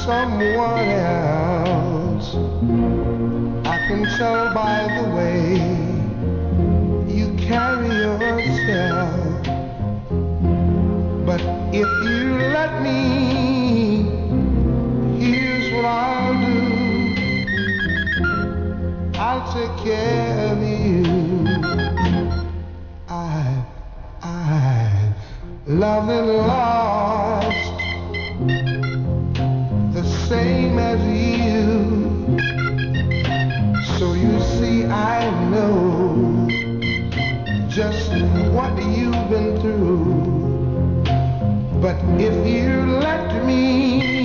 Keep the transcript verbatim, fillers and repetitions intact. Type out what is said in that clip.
someone else. I can tell by the way you carry yourself. But if you let me, here's what I'll do. I'll take care of you. I, I love and lost the same as you. So you see, I know just what you've been through. But if you let me,